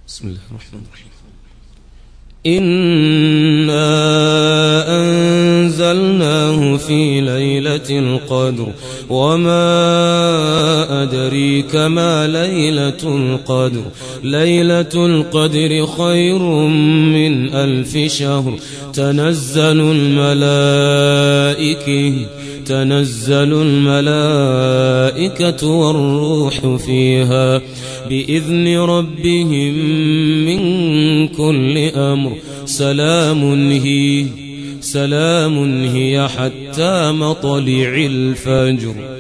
بسم الله الرحمن الرحيم. إنا أنزلناه في ليلة القدر وما أدريك ما ليلة القدر ليلة القدر خير من 1000 شهر تنزل الملائكة والروح فيها بإذن ربهم من كل أمر سلام هي حتى مطلع الفجر.